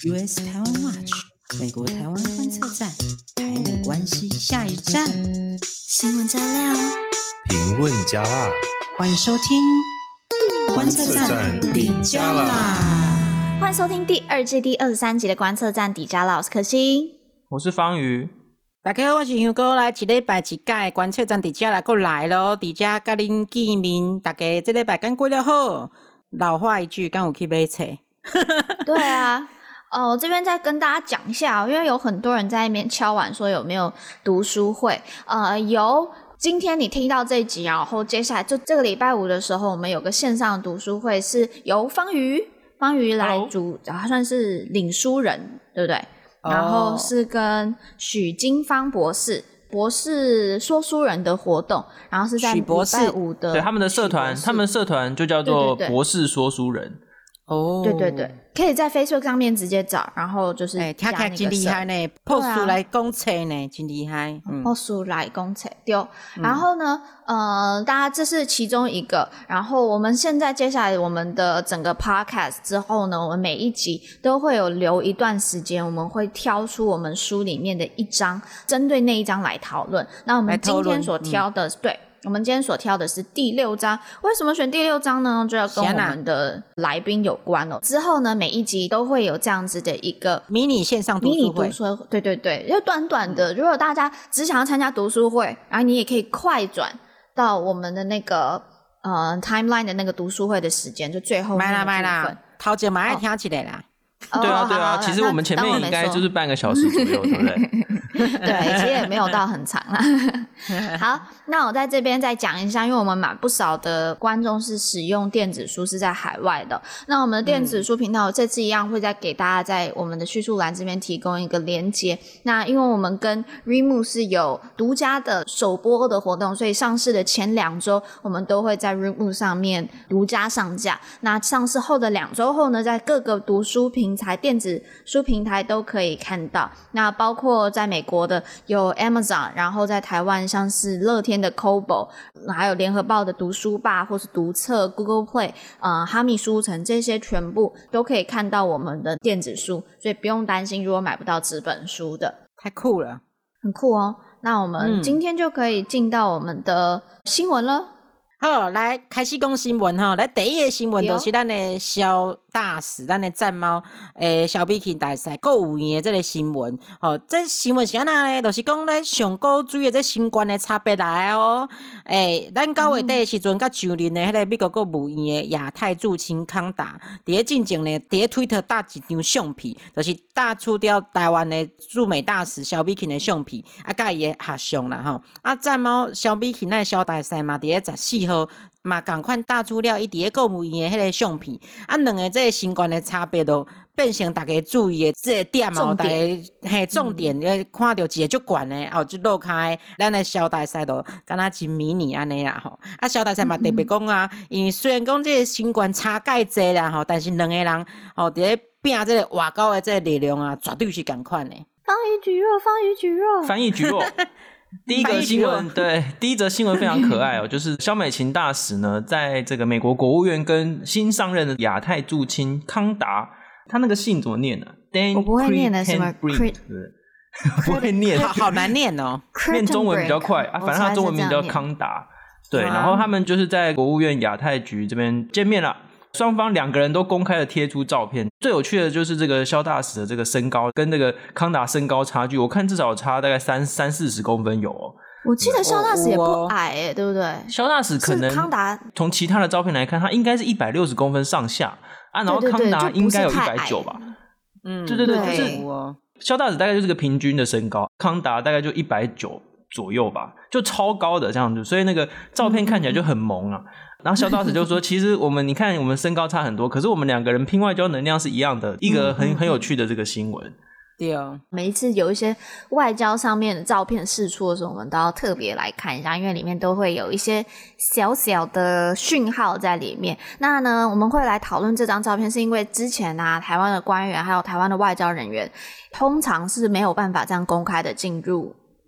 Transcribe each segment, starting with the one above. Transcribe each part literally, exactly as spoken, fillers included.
U S 台湾 Watch 美国台湾观测站，台美关系下一站，新闻加料， 评论加辣， 欢迎收听观测站底加啦。 欢迎收听第二季第二十三集的观测站底加啦，我是可心， 我是方瑜。 大家好，我是香哥，来一礼拜一届观测站底加啦，又来咯，底加甲恁见面，大家这礼拜敢过了好？老话一句，敢有去买册？ 对啊。哦，我这边再跟大家讲一下，因为有很多人在那边敲碗说有没有读书会，呃，有。今天你听到这一集，然后接下来就这个礼拜五的时候，我们有个线上读书会，是由方瑜方瑜来主，他算是领书人，对不对？哦、然后是跟许金芳博士。博士说书人的活动，然后是在礼拜五的， 对他们的社团，他们的社团就叫做博士说书人。 哦， 对对对，可以在 Facebook 上面直接找，然后就是哎，听起来真厉害呢，破书来讲册呢，真厉害， 破书来讲册对。然后呢，呃，大家这是其中一个，然后我们现在接下来我们的整个 Podcast 之后呢，我们每一集都会有留一段时间，我们会挑出我们书里面的一章，针对那一章来讨论。那我们今天所挑的，嗯、对。我们今天所挑的是第六章，为什么选第六章呢？就要跟我们的来宾有关哦。之后呢，每一集都会有这样子的一个迷你线上读书会，迷你读书会，对对对，就短短的。如果大家只想要参加读书会，然后你也可以快转到我们的那个呃 timeline 的那个读书会的时间，就最后那个部分。 买啦买啦，头前买来听起来啦。 哦、 对啊对啊，其实我们前面应该就是半个小时左右，对不对？ 对，其实也没有到很长啦。好，那我在这边再讲一下，因为我们蛮不少的观众是使用电子书是在海外的，那我们的电子书频道、嗯、这次一样会再给大家在我们的叙述栏这边提供一个连结。那因为我们跟 Readmoo 是有独家的首播的活动，所以上市的前两周我们都会在 Readmoo 上面独家上架，那上市后的两周后呢，在各个读书平台电子书平台都可以看到，那包括在美国的有 Amazon， 然后在台湾像是乐天的 Kobo， 还有联合报的读书吧或是读册 Google Play， 呃，哈密书城，这些全部都可以看到我们的电子书，所以不用担心如果买不到纸本书的。 太酷了， 很酷哦。那我们今天就可以进到我们的新闻了。 嗯、好，来开始讲新闻哈。来第一个新闻就是咱的萧大使，咱的战猫诶，萧美琴大赛购物园的这个新闻。哦，这新闻是安那呢？就是讲咧上古注意这新冠的差别来哦。诶，咱九月底的时阵，甲上任的迄个美国国务院的亚太驻青康达，伫咧进前呢，伫咧推特搭一张相片，就是搭出掉台湾的驻美大使萧美琴的相片，啊，甲伊的合相啦吼。啊，战猫萧美琴那萧大赛嘛，伫咧十四号。嘛，共款搭出了伊伫咧购物园的迄个相片，啊，两个这个新冠的差别都变成大家注意的这个点哦，大家嘿重点，嗯、看到一个足悬的，哦，就落开咱的小大赛都敢若真迷你安尼啦吼，啊，小大赛嘛特别讲啊，嗯、因为虽然讲这个新冠差介济啦吼，但是两个人哦伫咧拼这个外交的这个力量啊，绝对是共款的。 方怡举弱，方怡举弱， 翻译举弱。第一个新闻，对，第一则新闻非常可爱哦，就是萧美琴大使呢，在这个美国国务院跟新上任的亚太驻青康达，他那个姓怎么念呢、啊？ 我不会念的，什么 Crit， 不会念， 好好难念哦， 念中文比较快啊，反正他中文名叫康达，对，然后他们就是在国务院亚太局这边见面了。双方两个人都公开的贴出照片，最有趣的就是这个萧大使的这个身高跟这个康达身高差距，我看至少差大概三三四十公分有哦。 我记得萧大使也不矮诶、欸，对不对？ 萧大使可能康达从其他的照片来看，他应该是一百六十公分上下啊，然后康达应该有一百九吧。嗯，对对对，就是萧大使大概就是个平均的身高，康达大概就一百九左右吧，就超高的这样子，所以那个照片看起来就很萌啊。然后萧大使就说其实我们你看我们身高差很多，可是我们两个人拼外交能量是一样的，一个很很有趣的这个新闻。 对哦，每一次有一些外交上面的照片释出的时候，我们都要特别来看一下，因为里面都会有一些小小的讯号在里面。那呢，我们会来讨论这张照片，是因为之前啊，台湾的官员还有台湾的外交人员，通常是没有办法这样公开的进入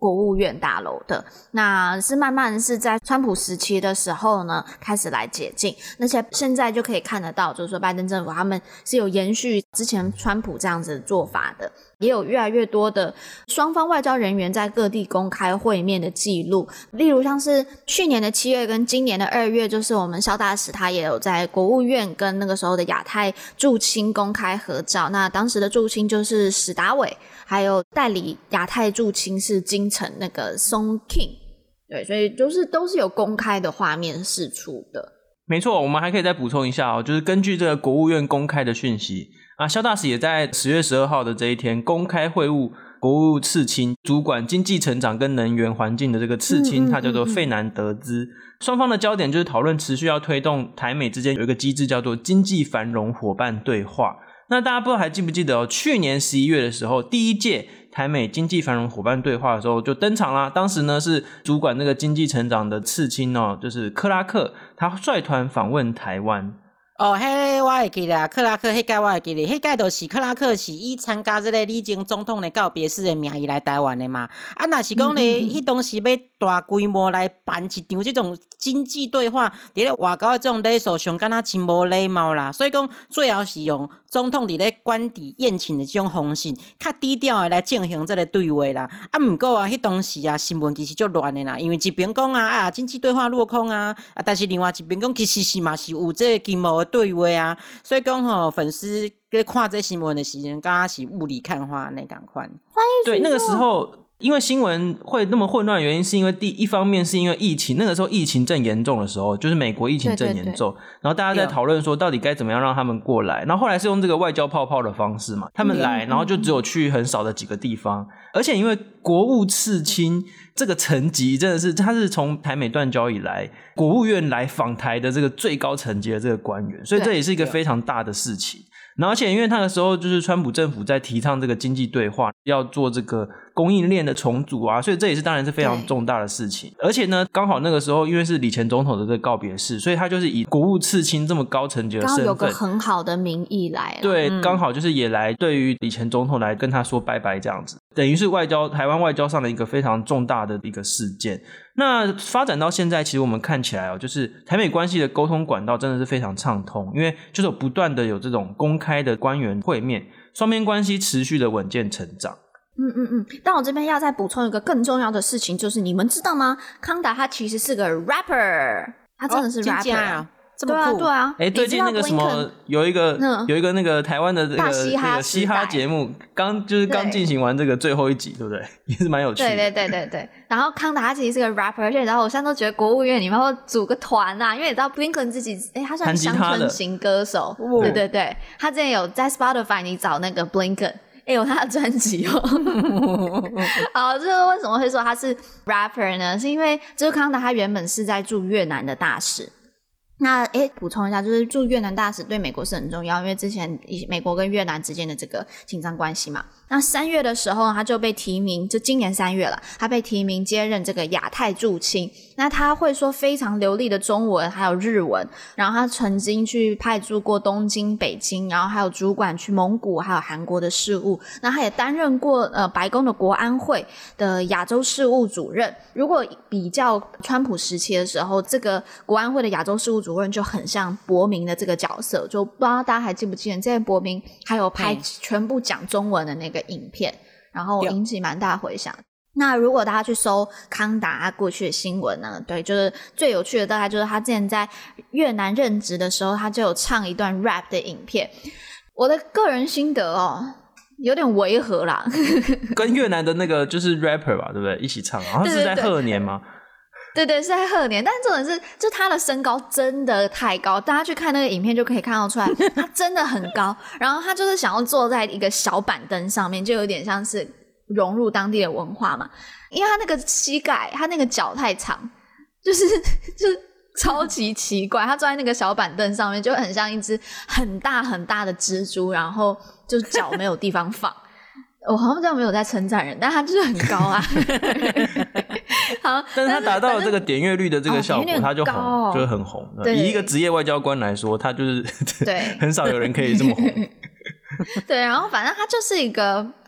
国务院大楼的。那是慢慢是在川普时期的时候呢开始来解禁，而且现在就可以看得到，就是说拜登政府他们是有延续之前川普这样子的做法的，也有越来越多的双方外交人员在各地公开会面的记录，例如像是去年的七月跟今年的二月，就是我们萧大使他也有在国务院跟那个时候的亚太驻青公开合照，那当时的驻青就是史达伟，还有代理亚太驻青是金城那个松 King， 对，所以就是都是有公开的画面释出的。 没错，我们还可以再补充一下哦，就是根据这个国务院公开的讯息啊，萧大使也在十月十二号的这一天公开会晤国务次卿，主管经济成长跟能源环境的这个次卿，他叫做费南德兹。双方的焦点就是讨论持续要推动台美之间有一个机制叫做经济繁荣伙伴对话。那大家不知道还记不记得哦，去年十一月的时候，第一届台美经济繁荣伙伴对话的时候就登场啦。当时呢是主管那个经济成长的次卿哦，就是克拉克，他率团访问台湾。 哦，迄个我会记啦，克拉克迄届我会记哩，迄届就是克拉克是以参加这个李前总统的告别式的名义来台湾的嘛。啊，若是讲咧，迄、嗯嗯、当时要大规模来办一场这种经济对话，伫咧外交的这种礼数上，敢若真无礼貌啦。所以讲，最后是用总统伫咧官邸宴请的这种方式，较低调的来进行这个对话啦。啊，毋过啊，迄当时啊，新闻其实就乱的啦，因为一边讲啊啊经济对话落空啊，啊，但是另外一边讲其实是嘛是有这个规模的对话啊，所以讲吼，粉丝在看这新闻的时间，刚刚是雾里看花那感款。 对，那个时候因为新闻会那么混乱的原因，是因为第一方面是因为疫情，那个时候疫情正严重的时候，就是美国疫情正严重，对对对，然后大家在讨论说到底该怎么样让他们过来，然后后来是用这个外交泡泡的方式嘛，他们来，然后就只有去很少的几个地方，而且因为国务次卿这个层级真的是，他是从台美断交以来国务院来访台的这个最高层级的这个官员，所以这也是一个非常大的事情。然后而且因为那个时候就是川普政府在提倡这个经济对话，要做这个供应链的重组啊，所以这也是当然是非常重大的事情。而且呢刚好那个时候因为是李前总统的这个告别式，所以他就是以国务次卿这么高层级的身份，刚好有个很好的名义来了， 对、嗯、刚好就是也来对于李前总统来跟他说拜拜这样子，等于是外交台湾外交上的一个非常重大的一个事件。那发展到现在其实我们看起来哦，就是台美关系的沟通管道真的是非常畅通，因为就是有不断的有这种公开的官员会面，双边关系持续的稳健成长。 嗯嗯嗯，但我这边要再补充一个更重要的事情，就是你们知道吗？康达他其实是个 rapper， 他真的是 rapper、哦啊这么对啊对啊， 哎、欸，最近那个什么有一个、嗯、有一个那个台湾的这个嘻哈这个嘻哈节目，刚就是刚进行完这个最后一集，对不对？也是蛮有趣的。 对对对对对。然后康达他其实是个 rapper， 而且然后我现在都觉得国务院里面会组个团啊，因为你知道 Blinken 自己哎、欸，他算乡村型歌手，对对对，他之前有在 Spotify 你找那个 Blinken。哎、欸，有他的专辑哦。好，就是为什么会说他是 rapper 呢？是因为就是康达他原本是在驻越南的大使。那诶，补充一下，就是驻越南大使对美国是很重要，因为之前美国跟越南之间的这个紧张关系嘛。那三月的时候，他就被提名，就今年三月了，他被提名接任这个亚太驻青。那他会说非常流利的中文，还有日文。然后他曾经去派驻过东京、北京，然后还有主管去蒙古还有韩国的事务。那他也担任过呃白宫的国安会的亚洲事务主任。如果比较川普时期的时候，这个国安会的亚洲事务主任就很像伯明的这个角色，就不知道大家还记不记得，这个伯明还有拍全部讲中文的那个影片，然后引起蛮大回响。那如果大家去搜康达他过去的新闻呢，对，就是最有趣的大概就是他之前在越南任职的时候，他就有唱一段 rap 的影片。我的个人心得哦，有点违和啦。 跟越南的那个就是 rapper 吧，对不对？一起唱，好像是在贺年吗？ 对对，是在贺年，但是重点是，就他的身高真的太高，大家去看那个影片就可以看到出来，他真的很高。然后他就是想要坐在一个小板凳上面，就有点像是融入当地的文化嘛。因为他那个膝盖，他那个脚太长，就是就是超级奇怪。他坐在那个小板凳上面，就很像一只很大很大的蜘蛛，然后就脚没有地方放。我好像这样没有在称赞人，但他就是很高啊。好， 但是他达到了这个点阅率的这个效果，哦、他就红，哦、就是很红。以一个职业外交官来说，他就是对很少有人可以这么红。 对，然后反正他就是一个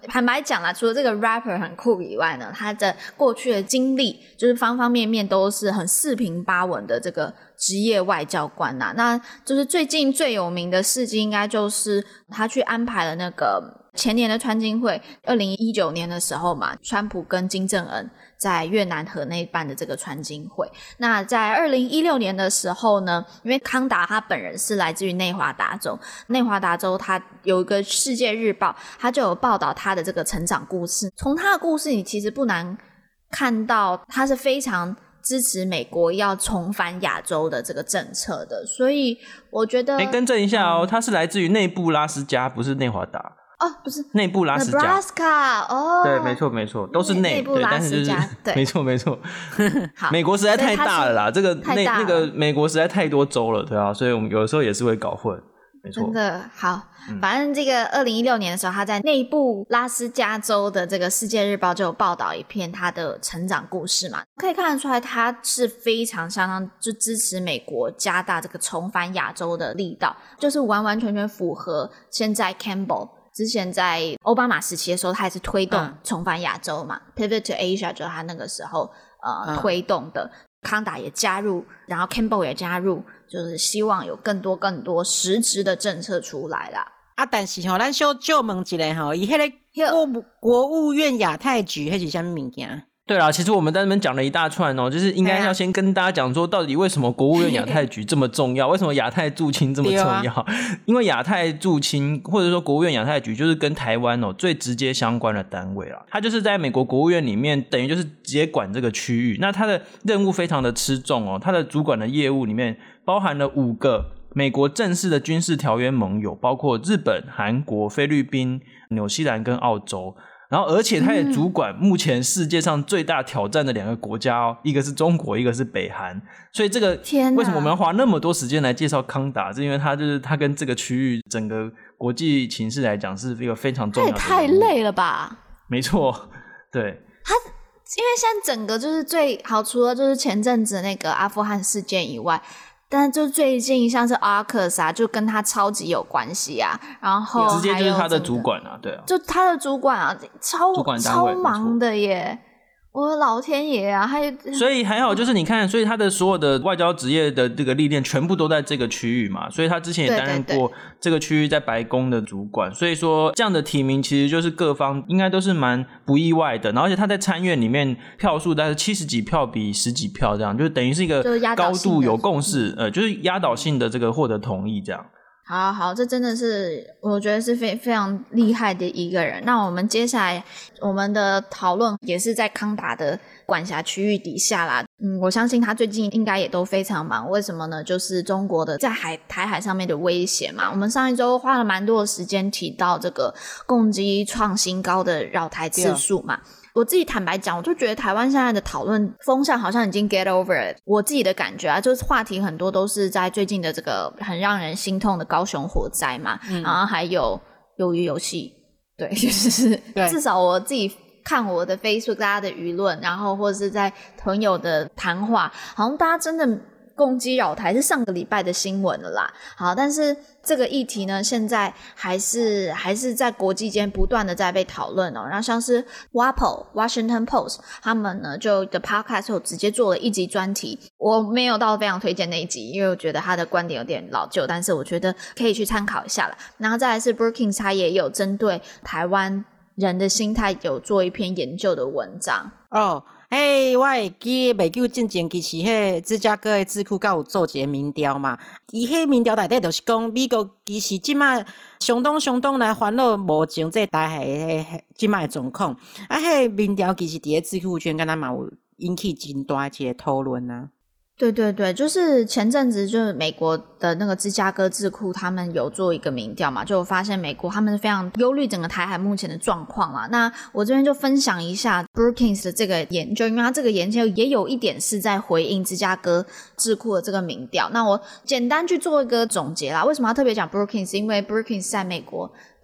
坦白讲啦，除了这个 rapper 很酷以外呢，他的过去的经历就是方方面面都是很四平八稳的这个职业外交官呐、啊。那就是最近最有名的事迹应该就是他去安排了那个前年的川金会，二零一九年的时候嘛，川普跟金正恩在越南河内办的这个川金会。那在二零一六年的时候呢，因为康达他本人是来自于内华达州，内华达州他有一个世界日报，他就有报道他的这个成长故事。从他的故事你其实不难看到他是非常支持美国要重返亚洲的这个政策的，所以我觉得哎，更正一下哦，他是来自于内布拉斯加，不是内华达哦，不是内布拉斯加 Nebraska 哦， 对，没错没错，都是内， 内布拉斯加， 对，但是就是、 对， 没错没错。美国实在太大了啦，这个那那个美国实在太多州了，对啊，所以我们有的时候也是会搞混，没错。 真的好，反正这个二零一六年的时候，他在内布拉斯加州的这个《世界日报》就有报道一篇他的成长故事嘛，可以看得出来他是非常相当就支持美国加大这个重返亚洲的力道，就是完完全全符合现在 Campbell。之前在奥巴马时期的时候，他也是推动重返亚洲嘛、嗯、Pivot to Asia 就是他那个时候呃、嗯、推动的，康达也加入，然后 Campbell 也加入，就是希望有更多更多实质的政策出来啦。 啊，但是吼，咱小就问一下吼，伊迄个国国务院亚太局迄是啥物物件？ 对啦，其实我们在那边讲了一大串哦，就是应该要先跟大家讲说，到底为什么国务院亚太局这么重要？为什么亚太驻青这么重要？啊、因为亚太驻青或者说国务院亚太局就是跟台湾哦最直接相关的单位啦，它就是在美国国务院里面，等于就是直接管这个区域。那它的任务非常的吃重哦，它的主管的业务里面包含了五个美国正式的军事条约盟友，包括日本、韩国、菲律宾、纽西兰跟澳洲。然后而且他也主管目前世界上最大挑战的两个国家哦，一个是中国，一个是北韩。所以这个为什么我们要花那么多时间来介绍康达，是因为他就是他跟这个区域整个国际情势来讲是一个非常重要的。 他也太累了吧。 没错，对。 他因为现在整个就是最好，除了就是前阵子那个阿富汗事件以外，但就最近像是 A U K U S 啊，就跟他超级有关系啊，然后直接就是他的主管啊，对啊， 就他的主管啊，超超忙的耶，我的老天爷啊！还所以还好，就是你看，所以他的所有的外交职业的这个历练，全部都在这个区域嘛。所以他之前也担任过这个区域在白宫的主管。所以说这样的提名，其实就是各方应该都是蛮不意外的。然后而且他在参院里面票数大概七十几票比十几票这样，就等于是一个高度有共识，呃，就是压倒性的这个获得同意这样。 好好，这真的是我觉得是非非常厉害的一个人。那我们接下来我们的讨论也是在康达的管辖区域底下啦。嗯，我相信他最近应该也都非常忙。为什么呢？就是中国的在海台海上面的威胁嘛。我们上一周花了蛮多的时间提到这个共机创新高的扰台次数嘛。我自己坦白讲，我就觉得台湾现在的讨论风向好像已经 get over it。我自己的感觉啊，就是话题很多都是在最近的这个很让人心痛的高雄火灾嘛，嗯、然后还有鱿鱼游戏，对，就是至少我自己看我的 Facebook 大家的舆论，然后或者是在朋友的谈话，好像大家真的共机扰台是上个礼拜的新闻了啦。好，但是这个议题呢，现在还是还是在国际间不断的在被讨论哦。然后像是 W A P O Washington Post 他们呢就的 podcast 有直接做了一集专题，我没有到非常推荐那一集，因为我觉得他的观点有点老旧，但是我觉得可以去参考一下啦。然后再来是 Brookings 他也有针对台湾人的心态有做一篇研究的文章哦。嘿、hey, 我会记袂久之前其实迄芝加哥的智库才有做一个民调嘛，伊迄民调内底就是讲美国其实即摆相当相当来烦恼目前这台海的即摆的状况，啊，迄民调其实伫咧智库圈敢若嘛有引起真大一个讨论啊。 对对对，就是前阵子就是美国的那个芝加哥智库他们有做一个民调嘛，就有发现美国他们非常忧虑整个台海目前的状况嘛。那我这边就分享一下 Brookings 的这个研究，因为他这个研究也有一点是在回应芝加哥智库的这个民调。那我简单去做一个总结啦，为什么要特别讲 Brookings？ 因为 Brookings 在美国的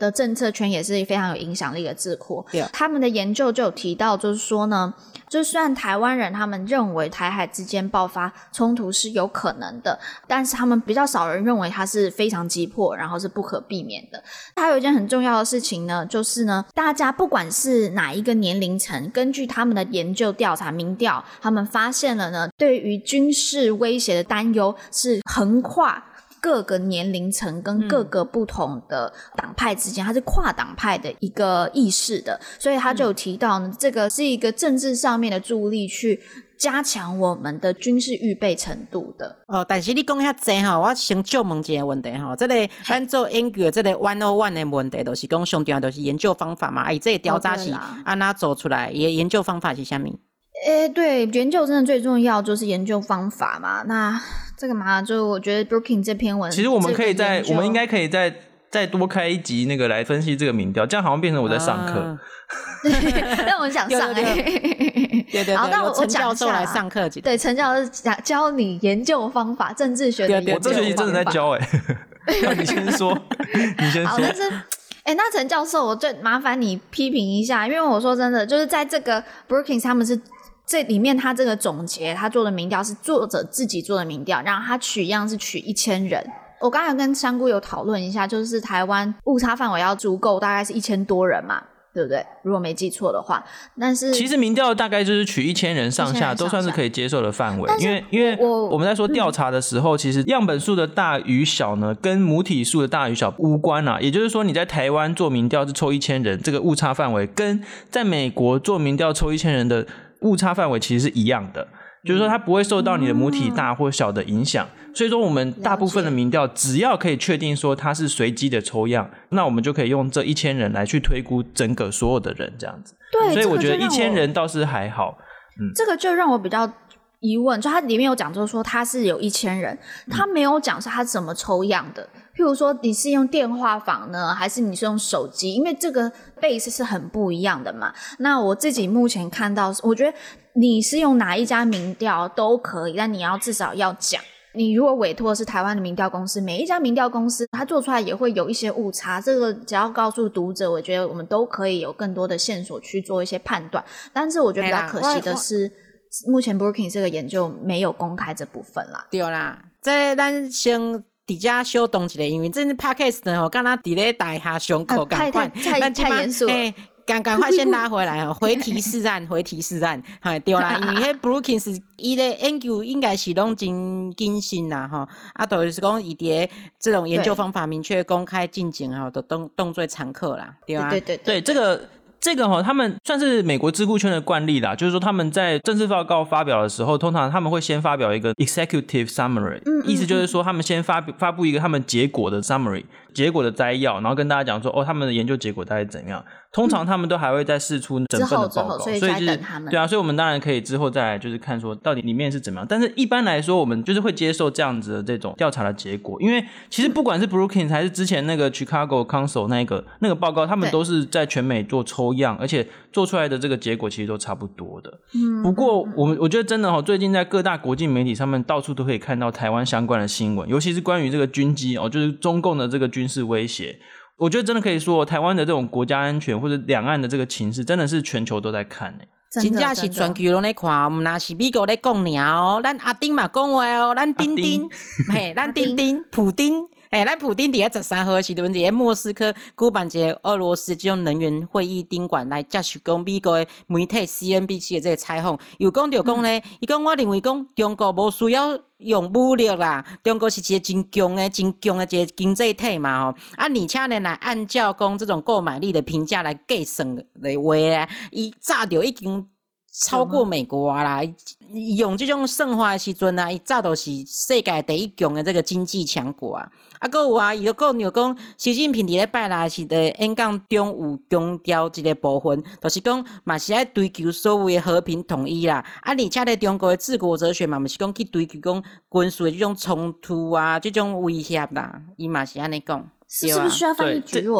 的政策圈也是非常有影响力的智库，他们的研究就有提到，就是说呢，就虽然台湾人他们认为台海之间爆发冲突是有可能的，但是他们比较少人认为它是非常急迫，然后是不可避免的。还有一件很重要的事情呢，就是呢，大家不管是哪一个年龄层，根据他们的研究调查民调，他们发现了呢，对于军事威胁的担忧是横跨各个年龄层跟各个不同的党派之间，它是跨党派的一个意识的，所以他就有提到呢，这个是一个政治上面的助力去加强我们的军事预备程度的。 哦，但是你讲遐济吼，我先就问一个问题吼，这个咱做研究的这个一零一的问题，就是讲上重要就是研究方法嘛，啊，伊这个调查是安怎做出来，伊的研究方法是啥物？ 诶，对，研究真的最重要就是研究方法嘛。那这个嘛，就我觉得 Brookings 这篇文， 其实我们可以在，我们应该可以再再多开一集那个来分析这个民调，这样好像变成我在上课。啊、 但我想上哎、欸， 对对对，好，那我陈教授来上课， 对，陈教授讲教你研究方法，政治学的研究方法。 我这学期真的在教哎、欸，你先说，你先说。 好，但是。哎、欸，那陈教授，我就麻烦你批评一下，因为我说真的，就是在这个 Brookings 他们是这里面，他这个总结他做的民调是作者自己做的民调，然后他取样是取一千人。我刚才跟香菇有讨论一下，就是台湾误差范围要足够，大概是一千多人嘛。对不对？如果没记错的话，但是其实民调大概就是取一千人上下都算是可以接受的范围，因为因为我们在说调查的时候、嗯，其实样本数的大与小呢，跟母体数的大与小无关啊。也就是说，你在台湾做民调是抽一千人，这个误差范围跟在美国做民调抽一千人的误差范围其实是一样的。就是说它不会受到你的母体大或小的影响、嗯、所以说我们大部分的民调只要可以确定说它是随机的抽样，那我们就可以用这一千人来去推估整个所有的人这样子。 对， 所以我觉得一千人倒是还好。嗯， 这个就让我比较疑问，就它里面有讲就是说它是有一千人，它没有讲是它怎么抽样的。譬如说你是用电话访呢，还是你是用手机，因为这个 base 是很不一样的嘛。那我自己目前看到，我觉得你是用哪一家民调都可以，但你要至少要讲。你如果委托的是台湾的民调公司，每一家民调公司它做出来也会有一些误差，这个只要告诉读者，我觉得我们都可以有更多的线索去做一些判断。但是我觉得比较可惜的是，目前 Brookings 这个研究没有公开这部分啦。 对啦，这咱先伫遮小动一下，因为这 podcast 呢，吼，敢若伫咧台下上课共款， 太太严肃了。 赶赶快先拉回来哦，回题是岸，回题是岸，哈，对啦，因为迄 Brookings 伊的研究应该是拢真谨慎啦，哈，啊，就是讲伊伫这种研究方法明确公开进行哈，都当当作常客啦，对吧？ 对对对, 对, 对，这个。这个齁，他们算是美国智库圈的惯例啦，就是说他们在正式报告发表的时候，通常他们会先发表一个 executive summary， 嗯嗯嗯，意思就是说他们先发发布一个他们结果的 summary， 结果的摘要，然后跟大家讲说，哦，他们的研究结果大概怎样。通常他们都还会再释出整份的报告， 所以所以就是对啊，所以我们当然可以之后再来就是看说到底里面是怎么样。但是一般来说，我们就是会接受这样子的这种调查的结果，因为其实不管是 Brookings 还是之前那个 Chicago Council 那个那个报告，他们都是在全美做抽样，而且做出来的这个结果其实都差不多的。嗯，不过我们我觉得真的哦，最近在各大国际媒体上面到处都可以看到台湾相关的新闻，尤其是关于这个军机哦，就是中共的这个军事威胁。我觉得真的可以说，台湾的这种国家安全或者两岸的这个情势，真的是全球都在看诶、 欸。真正是全球拢在看，毋那是美国在讲尔哦，咱阿丁嘛讲话哦，咱丁丁，嘿，咱丁丁，普丁，嘿，咱普丁伫个十三号时阵伫个莫斯科举办一个俄罗斯这种能源会议顶馆来接受讲美国的媒体 C N B C 的这个采访，又讲着讲咧，伊讲我认为讲中国无需要用武力啦，中国是一个真强的、真强的一个经济体嘛吼，啊，而且呢，来按照讲这种购买力的评价来计算的话咧，伊早就已经超过美国啊啦，用这种算法的时阵啊，伊早就是世界第一强的这个经济强国啊。啊，还有啊，伊又讲又讲，习近平伫咧拜六时的演讲中有强调一个部分，就是讲嘛是爱追求所谓的和平统一啦。啊，而且咧中国的治国哲学嘛，嘛是讲去追求讲军事的这种冲突啊，这种威胁啦，伊嘛是安尼讲。 是不是需要翻译举我？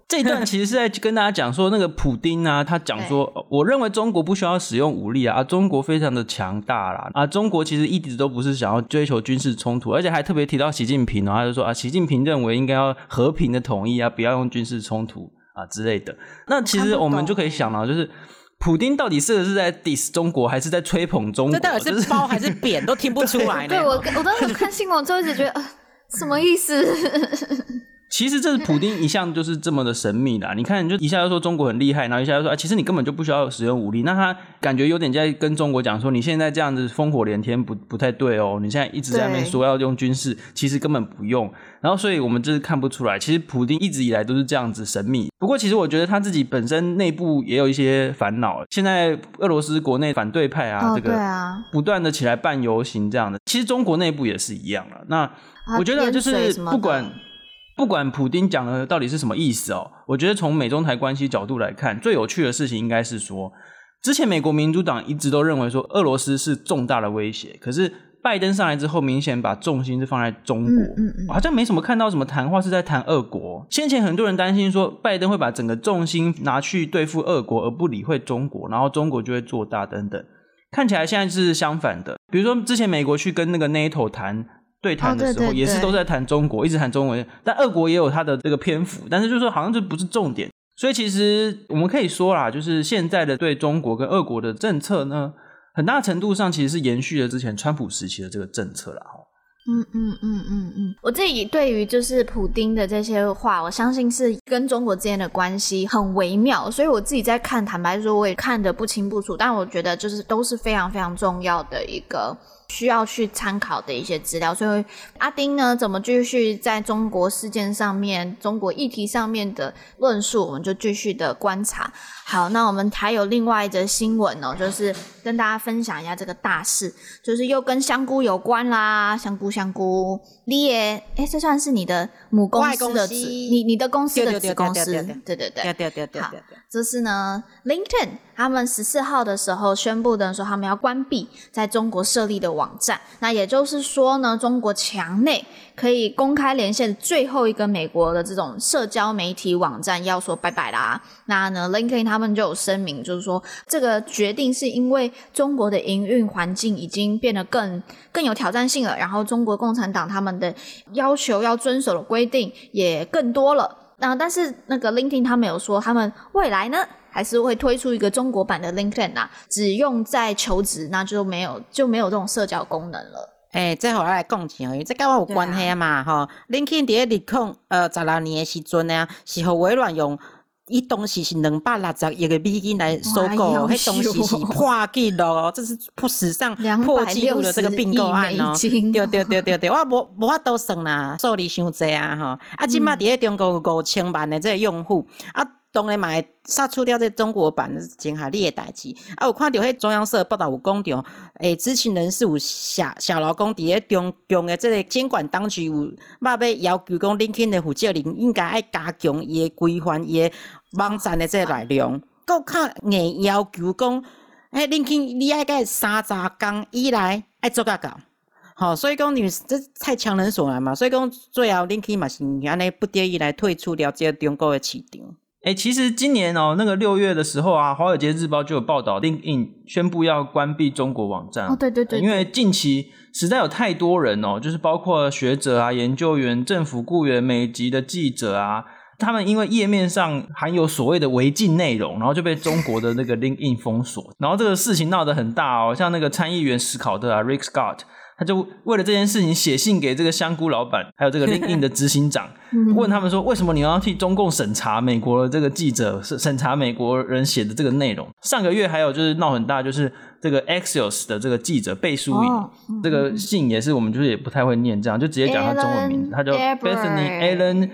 这一段其实是在跟大家讲说，那个普丁啊，他讲说，我认为中国不需要使用武力啊，啊中国非常的强大啦，啊，中国其实一直都不是想要追求军事冲突，而且还特别提到习近平，然后他就说啊，习近平认为应该要和平的统一啊，不要用军事冲突啊之类的。那其实我们就可以想到，就是普丁到底是是在 diss 中国，还是在吹捧中国？ 这到底是包还是扁，都听不出来呢。 对，我我当时看新闻之后一直觉得，呃，什么意思？ 其实这是普丁一向就是这么的神秘啦，你看就一下就说中国很厉害，然后一下就说啊，其实你根本就不需要使用武力，那他感觉有点在跟中国讲说，你现在这样子烽火连天不不太对哦，你现在一直在那边说要用军事，其实根本不用，然后所以我们就是看不出来，其实普丁一直以来都是这样子神秘。不过其实我觉得他自己本身内部也有一些烦恼，现在俄罗斯国内反对派啊， 哦、 这个不断的起来办游行这样的，其实中国内部也是一样了。那我觉得就是不管不管普丁讲的到底是什么意思哦，我觉得从美中台关系角度来看，最有趣的事情应该是说，之前美国民主党一直都认为说俄罗斯是重大的威胁，可是拜登上来之后明显把重心是放在中国，嗯嗯嗯好像没什么看到什么谈话是在谈俄国。先前很多人担心说拜登会把整个重心拿去对付俄国而不理会中国，然后中国就会做大等等，看起来现在是相反的。比如说之前美国去跟那个 NATO 谈对谈的时候、哦、对对对也是都在谈中国，一直谈中国，但俄国也有它的这个篇幅，但是就是说好像就不是重点。所以其实我们可以说啦，就是现在的对中国跟俄国的政策呢，很大程度上其实是延续了之前川普时期的这个政策啦。 嗯嗯嗯嗯嗯，我自己对于就是普丁的这些话，我相信是跟中国之间的关系很微妙，所以我自己在看，坦白说我也看得不清不楚，但我觉得就是都是非常非常重要的一个需要去参考的一些资料。所以阿丁呢怎么继续在中国事件上面、中国议题上面的论述，我们就继续的观察。好，那我们还有另外一则新闻哦，就是跟大家分享一下这个大事，就是又跟香菇有关啦。香菇香菇你也诶这算是你的母公司的子你你的公司的子公司，对对对对对对。好，这是呢 LinkedIn 他们十四号的时候宣布的说他们要关闭在中国设立的网站，那也就是说呢，中国墙内可以公开连线最后一个美国的这种社交媒体网站要说拜拜啦。那呢 LinkedIn 他们就有声明，就是说这个决定是因为中国的营运环境已经变得更更有挑战性了，然后中国共产党他们的要求要遵守的规定也更多了。那但是那个 LinkedIn 他们有说他们未来呢还是会推出一个中国版的 LinkedIn 啊，只用在求职，那就没有就没有这种社交功能了。 诶、欸，这互我来讲一下，这跟我有关系嘛，吼、啊。LinkedIn 伫咧二零呃十六年的时阵呢，是互微软用，伊当时是两百六十亿个美金来收购，迄当时是破纪录哦，这是破史上破纪录的这个并购案哦。对对对对对，我无无法度算啦，数字伤济啊吼。啊，即摆伫咧中国有五千万的这个用户啊。当然嘛会杀出掉这中国版是真合理的代志啊！有看到迄中央社报道有讲到，诶，知情人士有小小劳讲伫咧中共的这个监管当局有要要要求讲 LinkedIn 的负责人应该爱加强伊的规范伊的网站的这个内容，够较硬要求讲，诶 ，LinkedIn 你爱个三十天以内爱做甲到。好，所以讲你这太强人所难嘛，所以讲最后 LinkedIn 嘛是安尼不得已来退出了这个中国的市场。 欸，其实今年哦，那个六月的时候啊，《华尔街日报》就有报道 ，LinkedIn 宣布要关闭中国网站。 哦，对对 对, 对， 因为近期实在有太多人哦，就是包括学者啊、研究员、政府雇员、美籍的记者啊，他们因为页面上含有所谓的违禁内容，然后就被中国的那个 LinkedIn 封锁，然后这个事情闹得很大哦，像那个参议员史考特啊 ，Rick Scott。他就为了这件事情写信给这个香菇老板还有这个 LinkedIn 的执行长问他们说为什么你要替中共审查美国的这个记者审查美国人写的这个内容。上个月还有就是闹很大，就是这个 Axios 的这个记者贝苏颖、哦嗯、这个信也是我们就是也不太会念，这样就直接讲他中文名字，他叫 Bethany Ellen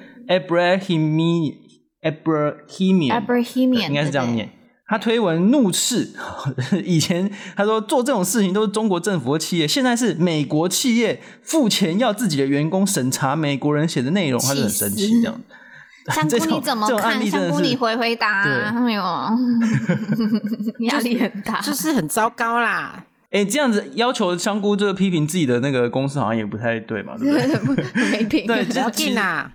Abrahimi Abrahimian Abrahimian 应该是这样念。他推文怒斥以前他说做这种事情都是中国政府的企业，现在是美国企业付钱要自己的员工审查美国人写的内容，他就很生气这样。 香菇你怎么看？香菇你回回答，哎呦，压力很大， 就是很糟糕啦。 哎、欸，这样子要求香菇这个批评自己的那个公司好像也不太对嘛，对不对？ 没品， 对， 不要紧啦。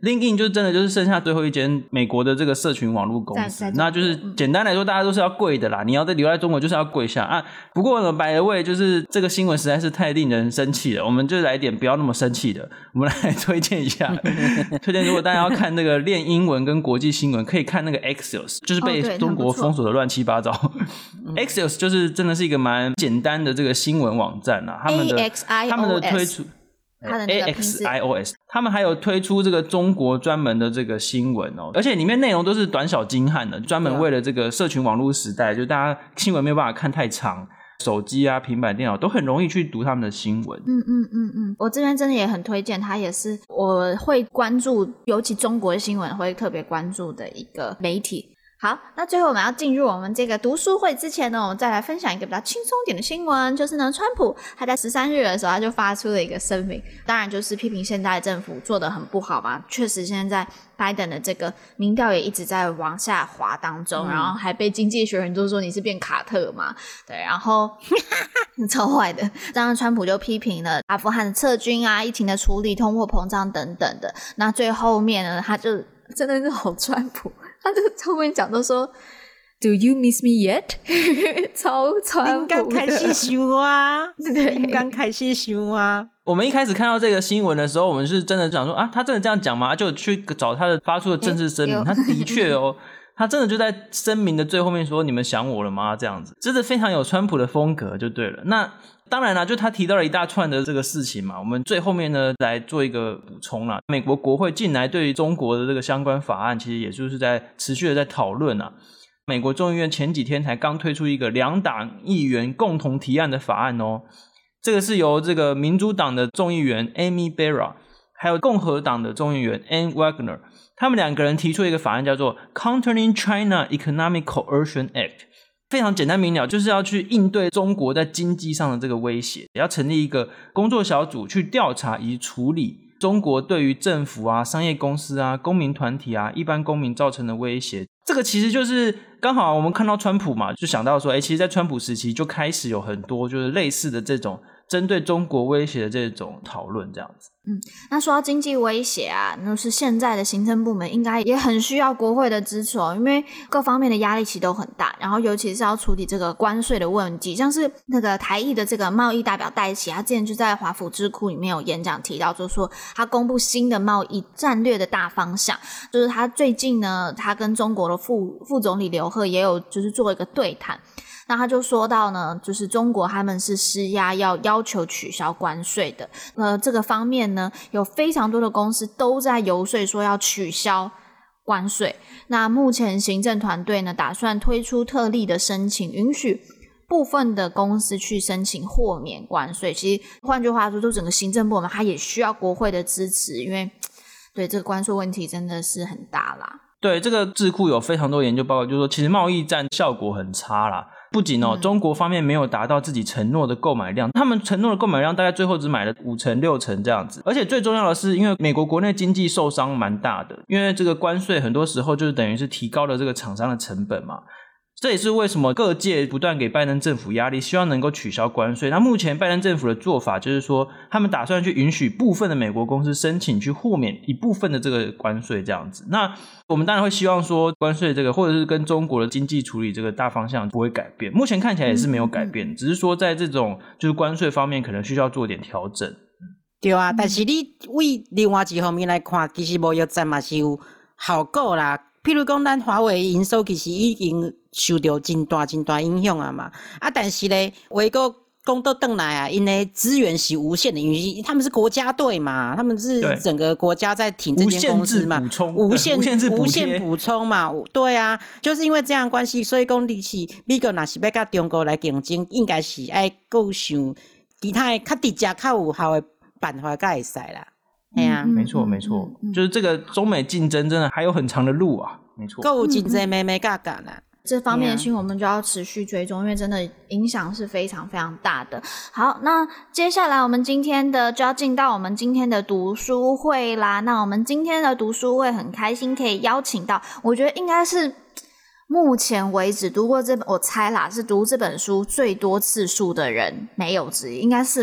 LinkedIn 就真的就是剩下最后一间美国的这个社群网络公司，那就是简单来说大家都是要跪的啦，你要在留在中国就是要跪下啊。不过呢 by the way 就是这个新闻实在是太令人生气了，我们就来点不要那么生气的，我们来推荐一下推荐如果大家要看那个练英文跟国际新闻可以看那个 Axios， 就是被中国封锁的乱七八糟、哦、Axios 就是真的是一个蛮简单的这个新闻网站啊，他们的 A X I O S 他们的推出它的那个 A X I O S， 他们还有推出这个中国专门的这个新闻哦，而且里面内容都是短小精悍的，专门为了这个社群网络时代，就大家新闻没有办法看太长，手机啊、平板电脑都很容易去读他们的新闻。 嗯嗯嗯嗯，我这边真的也很推荐，它也是我会关注，尤其中国的新闻会特别关注的一个媒体。好，那最后我们要进入我们这个读书会之前呢，我们再来分享一个比较轻松点的新闻，就是呢，川普他在十三日的时候他就发出了一个声明，当然就是批评现在政府做得很不好嘛，确实现在拜登的这个民调也一直在往下滑当中、嗯、然后还被经济学人都说你是变卡特嘛，对，然后超坏的，当然川普就批评了阿富汗的撤军啊、疫情的处理、通货膨胀等等的，那最后面呢他就真的是好川普，他就后面讲都说 Do you miss me yet？ 超川普的， 你刚开始想啊，你刚开始想啊。 我们一开始看到这个新闻的时候，我们是真的想说啊，他真的这样讲吗？就去找他的发出的正式声明、欸、他的确哦他真的就在声明的最后面说你们想我了吗这样子，真的非常有川普的风格就对了。那当然啦，就他提到了一大串的这个事情嘛，我们最后面呢来做一个补充啦。美国国会近来对于中国的这个相关法案其实也就是在持续的在讨论啊。美国众议院前几天才刚推出一个两党议员共同提案的法案哦，这个是由这个民主党的众议员 Amy Barra 还有共和党的众议员 Ann Wagner， 他们两个人提出一个法案叫做 Countering China Economic Coercion Act，非常简单明了，就是要去应对中国在经济上的这个威胁，也要成立一个工作小组去调查以及处理中国对于政府啊、商业公司啊、公民团体啊、一般公民造成的威胁。这个其实就是刚好我们看到川普嘛，就想到说，诶，其实在川普时期就开始有很多就是类似的这种针对中国威胁的这种讨论这样子。 嗯，那说到经济威胁啊，那是现在的行政部门应该也很需要国会的支持哦，因为各方面的压力其实都很大，然后尤其是要处理这个关税的问题，像是那个台裔的这个贸易代表戴琪，他之前就在华府智库里面有演讲提到，就是说他公布新的贸易战略的大方向，就是他最近呢，他跟中国的副副总理刘鹤也有就是做一个对谈。那他就说到呢，就是中国他们是施压要要求取消关税的，呃，这个方面呢，有非常多的公司都在游说说要取消关税。那目前行政团队呢，打算推出特例的申请，允许部分的公司去申请豁免关税。其实换句话说，就整个行政部门它也需要国会的支持，因为对这个关税问题真的是很大啦。 对，这个智库有非常多研究报告，就是说其实贸易战效果很差啦。不仅哦、嗯，中国方面没有达到自己承诺的购买量，他们承诺的购买量大概最后只买了五成六成这样子。而且最重要的是，因为美国国内经济受伤蛮大的，因为这个关税很多时候就是等于是提高了这个厂商的成本嘛。这也是为什么各界不断给拜登政府压力，希望能够取消关税。那目前拜登政府的做法就是说，他们打算去允许部分的美国公司申请去豁免一部分的这个关税这样子。那我们当然会希望说，关税这个或者是跟中国的经济处理这个大方向不会改变，目前看起来也是没有改变，嗯嗯，只是说在这种就是关税方面可能需要做点调整。 对啊，但是你为另外一方面来看，其实贸易战嘛是有效果啦。譬如讲咱华为营收其实已经受到真大真大影响啊嘛，啊但是咧话个讲到转来啊，因为资源是无限的，因为他们是国家队嘛，他们是整个国家在挺这间公司嘛， 无限无限无限无限补充嘛，对啊，就是因为这样的关系，所以讲你是美国若是要跟中国来竞争，应该是爱够想其他的较直接较有效的办法才会使啦。哎呀、啊， 没错没错、嗯嗯，就是这个中美竞争真的还有很长的路啊，没错， 够竞争妹妹嘎嘎啦。 这方面的新闻我们就要持续追踪，因为真的影响是非常非常大的。好，那接下来我们今天的就要进到我们今天的读书会啦。那我们今天的读书会很开心可以邀请到，我觉得应该是目前为止读过这本，我猜啦是读这本书最多次数的人没有之一，应该是吧？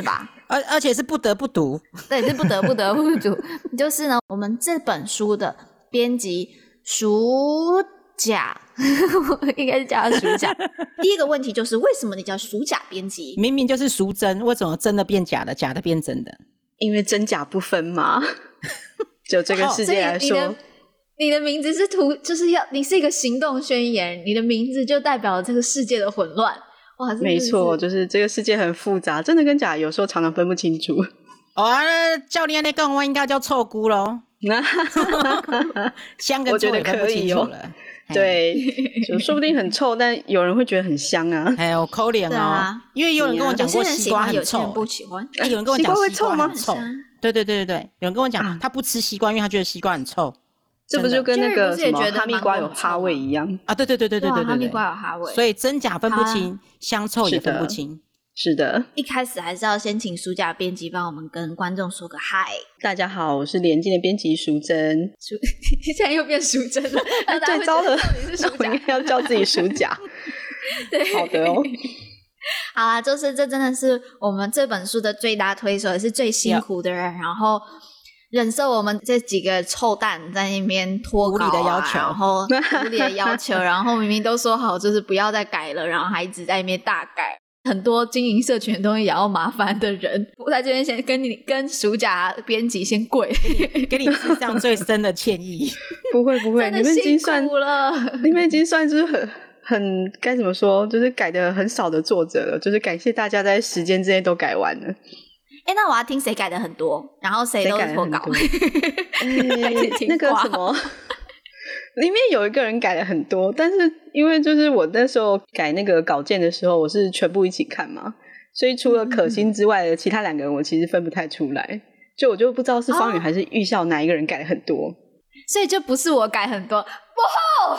而而且是不得不读， 对，是不得不得不读。就是呢，我们这本书的编辑鼠甲，应该是叫他鼠甲。第一个问题就是，为什么你叫鼠甲编辑？ 明明就是淑真，为什么真的变假的，假的变真的？ 因为真假不分嘛。就这个世界来说。 哦，你的名字是图，就是要你是一个行动宣言，你的名字就代表了这个世界的混乱。哇， 没错，就是这个世界很复杂，真的跟假有时候常常分不清楚。 哦，教练那跟我应该叫臭菇咯。香跟臭也分不清楚了。 对，就说不定很臭，但有人会觉得很香啊。 哎呦，可怜哦、啊，因为有人跟我讲过西瓜很臭， 有些人不喜欢。 哎，有人跟我讲西瓜很臭，对对对对对，有人跟我讲、啊、他不吃西瓜，因为他觉得西瓜很臭。 这不就跟那个什么哈密瓜有哈味一样啊？对对对对对对对， 哈密瓜有哈味， 所以真假分不清，香臭也分不清。 是的， 一开始还是要先请书架编辑帮我们跟观众说个嗨。 大家好，我是联经的编辑淑珍。 淑现在又变淑珍了， 对，糟了，我应该要叫自己淑甲。 对， 好的哦。 好啦，就是这真的是我们这本书的最大推手，也是最辛苦的人，然后忍受我们这几个臭蛋在那边拖稿、啊、 无理的要求， 然后无理的要求，然后明明都说好就是不要再改了，然后还一直在那边大改。很多经营社群的东西也要麻烦的人，我在这边先跟你跟鼠甲编辑先跪， 给你致上最深的歉意。 不会不会，你们已经算了， 你们已经算是很很该怎么说，就是改的很少的作者了，就是感谢大家在时间之内都改完了。 哎、欸，那我要听谁改的很多，然后谁都是脱稿。 欸、那个什么。里面有一个人改了很多，但是因为就是我那时候改那个稿件的时候，我是全部一起看嘛，所以除了可心之外的其他两个人我其实分不太出来，就我就不知道是方宇还是玉孝哪一个人改了很多、哦、 所以就不是我改很多，哇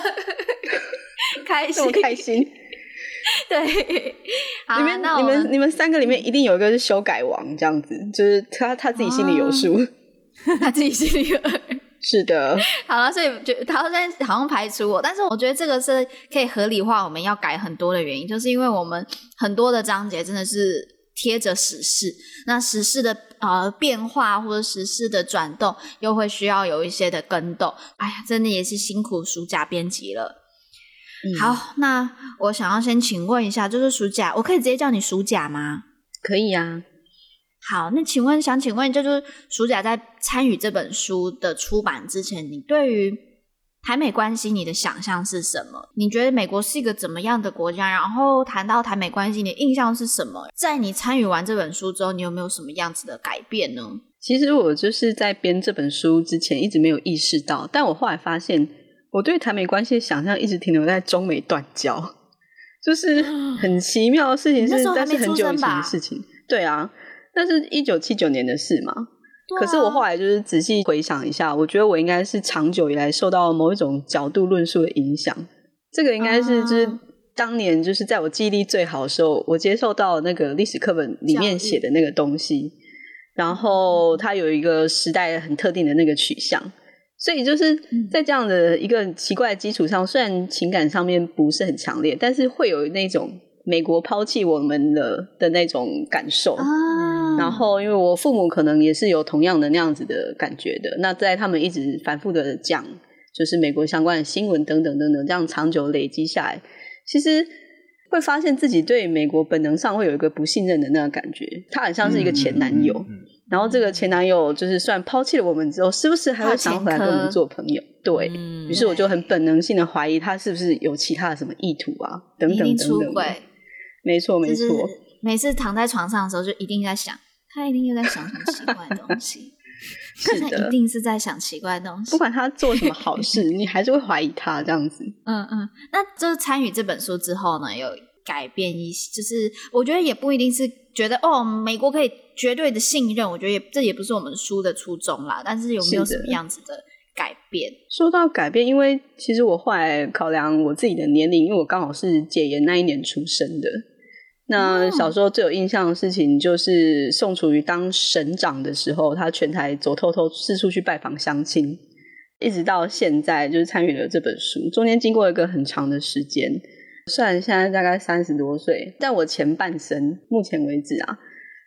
开心这么开心。 对，好， 你们你们你们三个里面一定有一个是修改王，这样子就是他他自己心里有数、哦、 他自己心里有是的， 好了，所以就他现在好像排除我，但是我觉得这个是可以合理化我们要改很多的原因，就是因为我们很多的章节真的是贴着时事，那时事的呃变化或者时事的转动又会需要有一些的更动，哎呀，真的也是辛苦鼠甲编辑了。嗯、好，那我想要先请问一下，就是鼠甲，我可以直接叫你鼠甲吗？ 可以啊。 好，那请问想请问就是鼠甲在参与这本书的出版之前，你对于台美关系你的想象是什么？你觉得美国是一个怎么样的国家？然后谈到台美关系你的印象是什么？在你参与完这本书之后，你有没有什么样子的改变呢？ 其实我就是在编这本书之前一直没有意识到，但我后来发现我对台美关系的想象一直停留在中美断交，就是很奇妙的事情是，但是很久以前的事情。对啊，那是一九七九年的事嘛、啊、可是我后来就是仔细回想一下，我觉得我应该是长久以来受到某一种角度论述的影响，这个应该是就是当年就是在我记忆力最好的时候我接受到那个历史课本里面写的那个东西，然后它有一个时代很特定的那个取向，所以就是在这样的一个奇怪的基础上，虽然情感上面不是很强烈，但是会有那种美国抛弃我们的的那种感受、啊、然后因为我父母可能也是有同样的那样子的感觉的，那在他们一直反复的讲就是美国相关的新闻等等等等，这样长久累积下来，其实会发现自己对美国本能上会有一个不信任的那个感觉，他很像是一个前男友、嗯嗯嗯、然后这个前男友就是虽然抛弃了我们之后，是不是还会想回来跟我们做朋友，对、嗯、于是我就很本能性的怀疑他是不是有其他的什么意图啊等等等等，出轨，没错没错、就是、 每次躺在床上的时候就一定在想他一定又在想什么奇怪的东西是的， 他一定是在想奇怪的东西， 不管他做什么好事你还是会怀疑他这样子。 嗯嗯，那就是参与这本书之后呢，有改变一些，就是我觉得也不一定是觉得哦美国可以绝对的信任，我觉得也这也不是我们书的初衷啦，但是有没有什么样子的改变？ 说到改变，因为其实我后来考量我自己的年龄，因为我刚好是解严那一年出生的，那小时候最有印象的事情就是宋楚瑜当省长的时候，他全台走透透四处去拜访乡亲，一直到现在就是参与了这本书，中间经过一个很长的时间，虽然现在大概三十多岁，但我前半生目前为止啊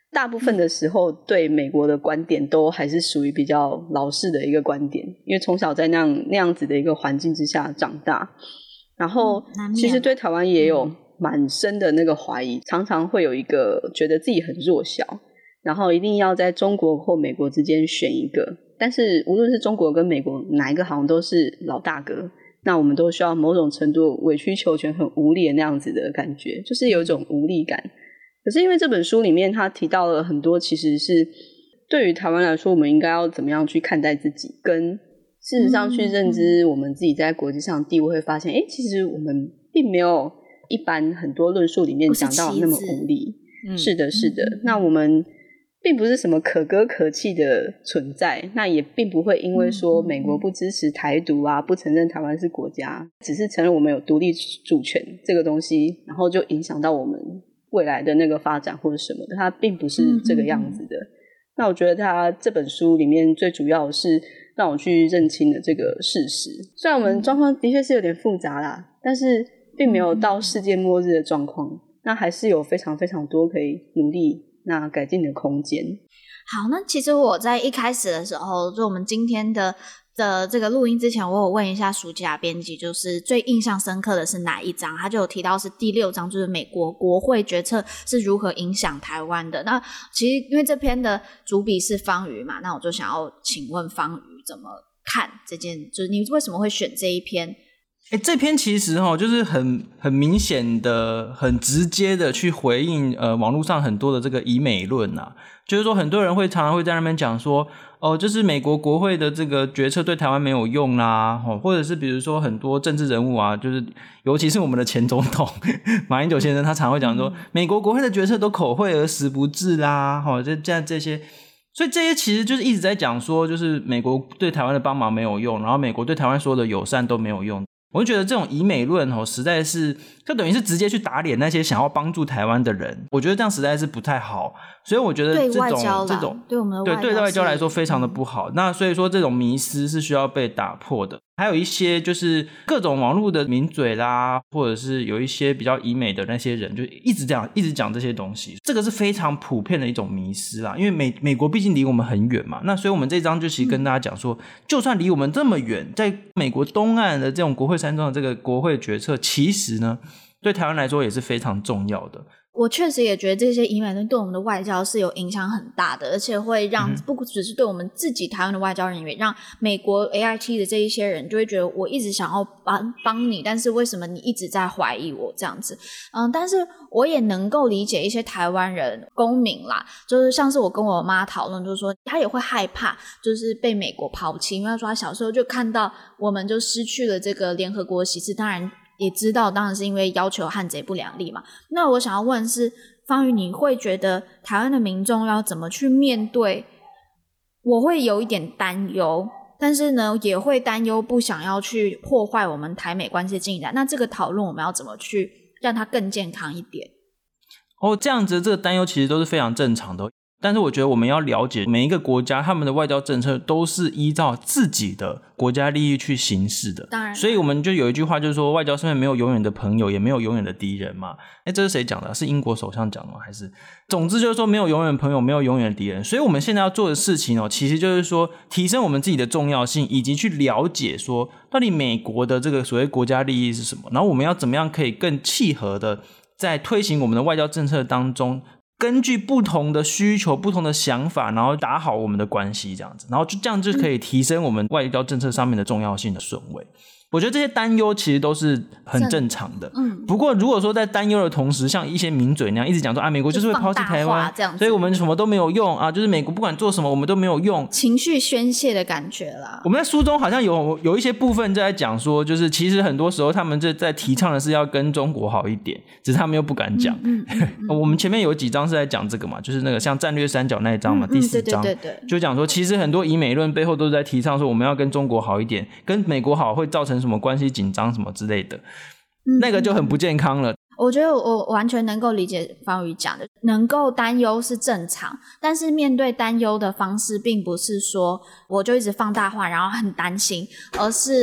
大部分的时候对美国的观点都还是属于比较老式的一个观点，因为从小在那样那样子的一个环境之下长大，然后其实对台湾也有蛮深的那个怀疑，常常会有一个觉得自己很弱小，然后一定要在中国或美国之间选一个，但是无论是中国跟美国哪一个好像都是老大哥，那我们都需要某种程度委曲求全很无力的那样子的感觉，就是有一种无力感。可是因为这本书里面他提到了很多其实是对于台湾来说我们应该要怎么样去看待自己，跟事实上去认知我们自己在国际上的地位，会发现诶其实我们并没有一般很多论述里面讲到那么无力。是的是的、嗯、那我们并不是什么可歌可泣的存在，那也并不会因为说美国不支持台独啊，不承认台湾是国家，只是承认我们有独立主权这个东西，然后就影响到我们未来的那个发展或者什么的，它并不是这个样子的、嗯、那我觉得他这本书里面最主要是让我去认清了这个事实，虽然我们状况的确是有点复杂啦，但是并没有到世界末日的状况，那还是有非常非常多可以努力那改进的空间。 好，那其实我在一开始的时候，就我们今天的的这个录音之前，我有问一下暑假编辑，就是最印象深刻的是哪一章，他就有提到是第六章，就是美国国会决策是如何影响台湾的。那其实因为这篇的主笔是方瑜嘛，那我就想要请问方瑜怎么看这件，就是你为什么会选这一篇？ 欸，这篇其实齁就是很很明显的很直接的去回应呃网络上很多的这个以美论啊，就是说很多人会常常会在那边讲说哦，就是美国国会的这个决策对台湾没有用啦，或者是比如说很多政治人物啊，就是尤其是我们的前总统马英九先生，他常会讲说美国国会的决策都口惠而实不至啦，齁就这样这些，所以这些其实就是一直在讲说就是美国对台湾的帮忙没有用，然后美国对台湾所有的友善都没有用。我就觉得这种以美论齁实在是就等于是直接去打脸那些想要帮助台湾的人，我觉得这样实在是不太好，所以我觉得这种对外交这种对我们的外交对对外交来说非常的不好、嗯、那所以说这种迷思是需要被打破的。还有一些就是各种网络的名嘴啦，或者是有一些比较以美的那些人就一直讲一直讲这些东西，这个是非常普遍的一种迷思啦，因为美美国毕竟离我们很远嘛，那所以我们这章就其实跟大家讲说、嗯、就算离我们这么远，在美国东岸的这种国会山庄的这个国会决策，其实呢对台湾来说也是非常重要的。 我确实也觉得这些以美论对我们的外交是有影响很大的，而且会让不只是对我们自己台湾的外交人员，让美国 A I T 的这一些人就会觉得我一直想要帮帮你，但是为什么你一直在怀疑我这样子。嗯，但是我也能够理解一些台湾人公民啦，就是像是我跟我妈讨论，就是说她也会害怕就是被美国抛弃，因为她说她小时候就看到我们就失去了这个联合国席次，当然也知道当然是因为要求汉贼不两立嘛。那我想要问是方瑜，你会觉得台湾的民众要怎么去面对？我会有一点担忧，但是呢也会担忧不想要去破坏我们台美关系的进展，那这个讨论我们要怎么去让它更健康一点？ 哦，这样子这个担忧其实都是非常正常的，但是我觉得我们要了解每一个国家他们的外交政策都是依照自己的国家利益去行事的， 当然所以我们就有一句话就是说外交上面没有永远的朋友也没有永远的敌人嘛。诶这是谁讲的？是英国首相讲的吗？还是总之就是说没有永远的朋友没有永远的敌人。所以我们现在要做的事情哦，其实就是说提升我们自己的重要性，以及去了解说到底美国的这个所谓国家利益是什么，然后我们要怎么样可以更契合的在推行我们的外交政策当中根据不同的需求不同的想法，然后打好我们的关系这样子，然后就这样就可以提升我们外交政策上面的重要性的顺位。我觉得这些担忧其实都是很正常的，嗯。不过如果说在担忧的同时，像一些名嘴那样一直讲说啊，美国就是会抛弃台湾，所以我们什么都没有用啊，就是美国不管做什么我们都没有用， 情绪宣泄的感觉啦。我们在书中好像有有一些部分在讲说，就是其实很多时候他们就在提倡的是要跟中国好一点，只是他们又不敢讲。嗯嗯嗯嗯我们前面有几章是在讲这个嘛，就是那个像战略三角那一章嘛，嗯嗯第四章，对对对对，就讲说其实很多以美论背后都是在提倡说我们要跟中国好一点，跟美国好会造成什么关系紧张什么之类的，嗯、那个就很不健康了。 我觉得我完全能够理解方瑜讲的，能够担忧是正常，但是面对担忧的方式并不是说我就一直放大化然后很担心，而是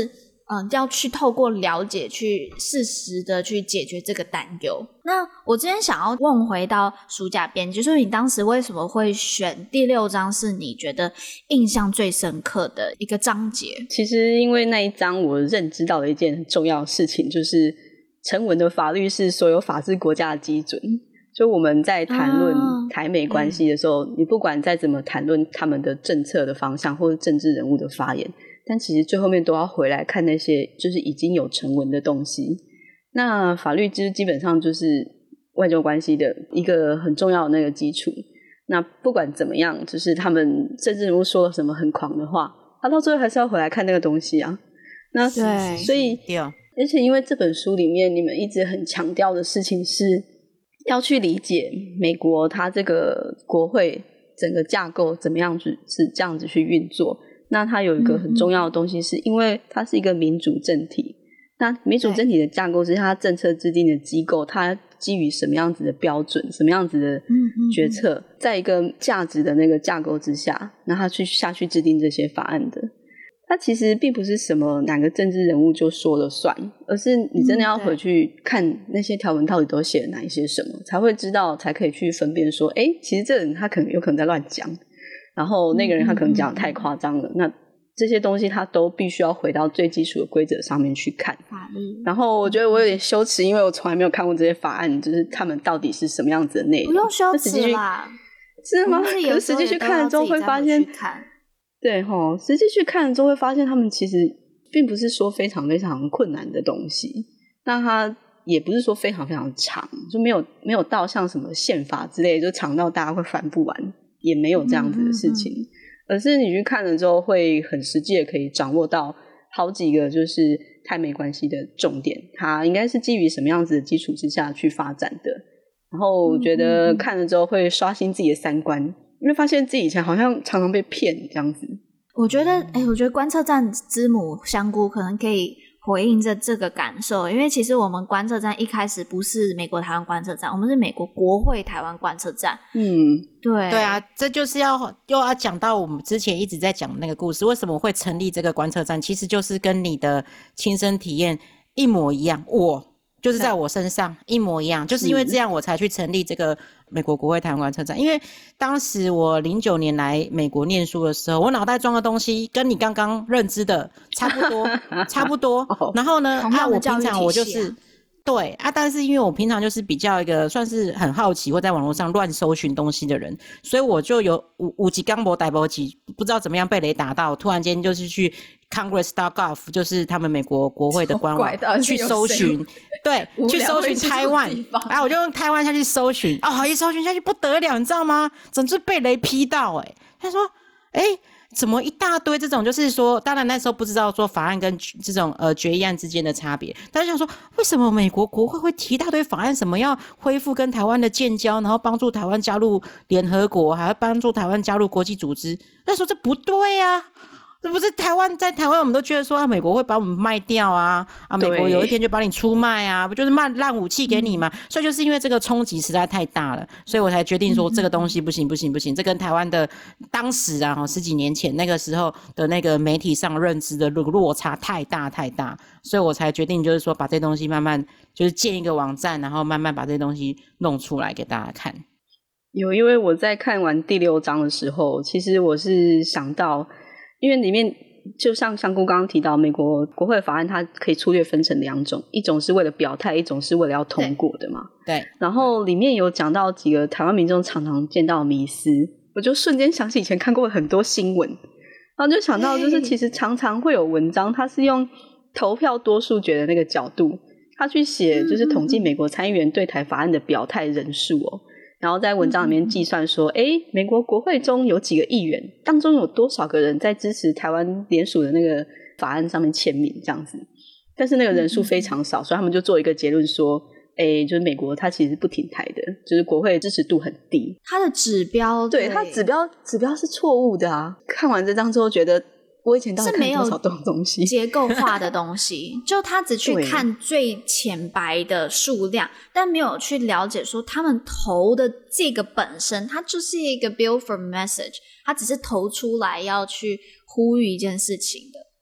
嗯，要去透过了解去适时的去解决这个担忧。那我今天想要问回到书架编辑，就是你当时为什么会选第六章是你觉得印象最深刻的一个章节？ 其实因为那一章我认知到的一件很重要的事情，就是成文的法律是所有法治国家的基准。就我们在谈论台美关系的时候、啊嗯、你不管再怎么谈论他们的政策的方向或者政治人物的发言，但其实最后面都要回来看那些就是已经有成文的东西。那法律基基本上就是外交关系的一个很重要的那个基础。那不管怎么样，就是他们政治人物说了什么很狂的话，他到最后还是要回来看那个东西啊。那对， 所以而且因为这本书里面你们一直很强调的事情是要去理解美国它这个国会整个架构怎么样子是这样子去运作。那它有一个很重要的东西是因为它是一个民主政体，那民主政体的架构是它政策制定的机构，它基于什么样子的标准什么样子的决策，在一个价值的那个架构之下，那它去下去制定这些法案的。它其实并不是什么哪个政治人物就说了算，而是你真的要回去看那些条文到底都写了哪一些什么，才会知道，才可以去分辨说，诶，其实这个人他可能有可能在乱讲，然后那个人他可能讲得太夸张了，那这些东西他都必须要回到最基础的规则上面去看。然后我觉得我有点羞耻，因为我从来没有看过这些法案，就是他们到底是什么样子的内容。 不用羞耻啦， 是吗？可是实际去看了之后会发现，对齁，实际去看了之后会发现他们其实并不是说非常非常困难的东西，那它也不是说非常非常长，就没有没有到像什么宪法之类就长到大家会翻不完，也没有这样子的事情、嗯嗯嗯、而是你去看了之后会很实际的可以掌握到好几个就是台美关系的重点，它应该是基于什么样子的基础之下去发展的。然后我觉得看了之后会刷新自己的三观，因为发现自己以前好像常常被骗这样子。 我觉得诶我觉得观测站之母香菇可能可以回应这这个感受，因为其实我们观测站一开始不是美国台湾观测站，我们是美国国会台湾观测站。 嗯， 对对啊，这就是要又要讲到我们之前一直在讲的那个故事，为什么会成立这个观测站，其实就是跟你的亲身体验一模一样，我就是在我身上一模一样，就是因为这样我才去成立这个美国国会台湾观测站。因为当时我零九年来美国念书的时候，我脑袋装的东西跟你刚刚认知的差不多差不多然后呢啊，我平常我就是对啊，但是因为我平常就是比较一个算是很好奇或在网络上乱搜寻东西的人，所以我就有五五级刚博逮博级不知道怎么样被雷打到，突然间就是去 congress dot gov 就是他们美国国会的官网去搜寻，对，去搜寻台湾，然后我就用台湾下去搜寻，哦，一搜寻下去不得了，你知道吗？整是被雷劈到。诶他说诶怎么一大堆这种，就是说当然那时候不知道说法案跟这种呃决议案之间的差别，但是想说为什么美国国会会提一大堆法案，什么要恢复跟台湾的建交，然后帮助台湾加入联合国，还要帮助台湾加入国际组织，那时候这不对啊，这不是台湾，在台湾我们都觉得说啊，美国会把我们卖掉啊，啊，美国有一天就把你出卖啊，不就是卖烂武器给你吗、嗯、所以就是因为这个冲击实在太大了，所以我才决定说这个东西不行不行不行，这跟台湾的当时啊十几年前那个时候的那个媒体上认知的落差太大太大，所以我才决定就是说把这东西慢慢就是建一个网站，然后慢慢把这东西弄出来给大家看。 有，因为我在看完第六章的时候，其实我是想到因为里面就像香菇刚刚提到美国国会法案它可以粗略分成两种，一种是为了表态，一种是为了要通过的嘛。 对, 对然后里面有讲到几个台湾民众常常见到的迷思，我就瞬间想起以前看过很多新闻，然后就想到就是其实常常会有文章它是用投票多数决的那个角度他去写就是统计美国参议员对台法案的表态人数哦，然后在文章里面计算说诶美国国会中有几个议员当中有多少个人在支持台湾联署的那个法案上面签名这样子，但是那个人数非常少，所以他们就做一个结论说诶就是美国它其实是不挺台的，就是国会支持度很低， 它的指标对它指标指标是错误的啊。看完这张之后觉得我以前到底看多少东西结构化的东西就他只去看最浅白的数量，但没有去了解说他们投的这个本身它就是一个 bill for message， 它只是投出来要去呼吁一件事情的。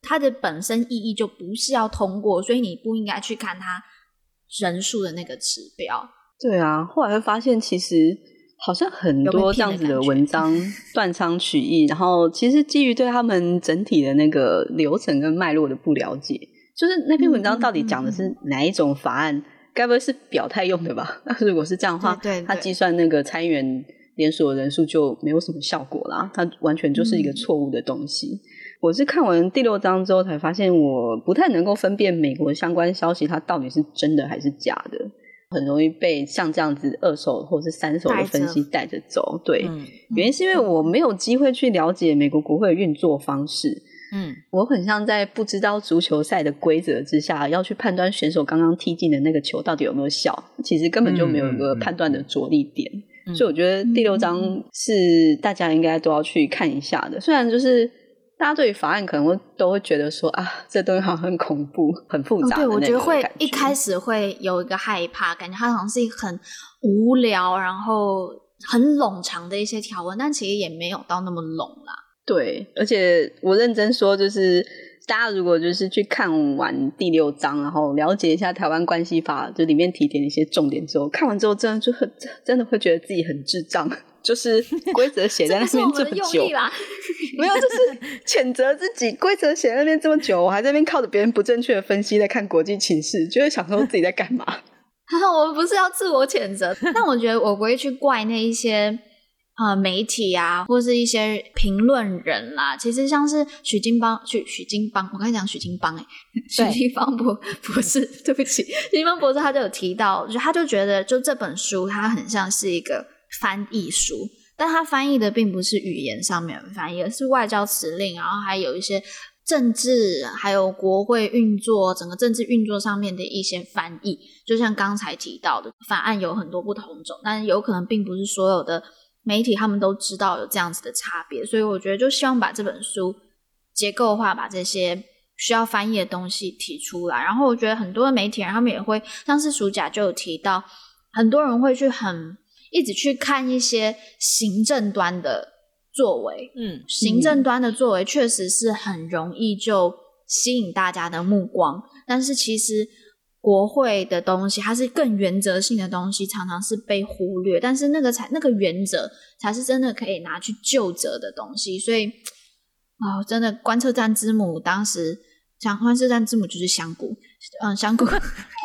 它的本身意义就不是要通过，所以你不应该去看它人数的那个指标。 对啊，后来会发现其实好像很多这样子的文章断章取义，然后其实基于对他们整体的那个流程跟脉络的不了解，就是那篇文章到底讲的是哪一种法案，嗯、该不会是表态用的吧？那如果是这样的话， 对对对， 他计算那个参议员联署的人数就没有什么效果啦，它完全就是一个错误的东西。嗯、我是看完第六章之后才发现，我不太能够分辨美国相关消息它到底是真的还是假的。很容易被像这样子二手或是三手的分析带着走，对、嗯，原因是因为我没有机会去了解美国国会的运作方式，嗯，我很像在不知道足球赛的规则之下，要去判断选手刚刚踢进的那个球到底有没有效，其实根本就没有一个判断的着力点，嗯、所以我觉得第六章是大家应该都要去看一下的，虽然就是大家对于法案可能会都会觉得说啊，这东西好像很恐怖、很复杂的那个感觉。哦、对，我觉得会一开始会有一个害怕，感觉它好像是一个很无聊，然后很冗长的一些条文，但其实也没有到那么冗啦。 对，而且我认真说，就是大家如果就是去看完第六章，然后了解一下台湾关系法，就里面提点一些重点之后，看完之后真的就很真的会觉得自己很智障。就是规则写在那边这么久，没有，就是谴责自己。规则写在那边这么久，我还在那边靠着别人不正确的分析在看国际情势，就会想说自己在干嘛。 我们不是要自我谴责，但我觉得我不会去怪那一些呃媒体啊，或是一些评论人啦。其实像是许金邦，许许金邦，我刚才讲许金邦、欸，哎，许金邦博不是，对不起，许金邦博士他就有提到，就他就觉得就这本书它很像是一个翻译书，但它翻译的并不是语言上面的翻译，而是外交辞令，然后还有一些政治还有国会运作整个政治运作上面的一些翻译，就像刚才提到的法案有很多不同种，但有可能并不是所有的媒体他们都知道有这样子的差别，所以我觉得就希望把这本书结构化，把这些需要翻译的东西提出来。然后我觉得很多的媒体人他们也会，像是暑假就有提到，很多人会去很一直去看一些行政端的作为，嗯，行政端的作为确实是很容易就吸引大家的目光，但是其实国会的东西它是更原则性的东西，常常是被忽略，但是那个才那个原则才是真的可以拿去究责的东西。所以哦，真的观测站之母，当时讲观测站之母就是香菇，嗯，香菇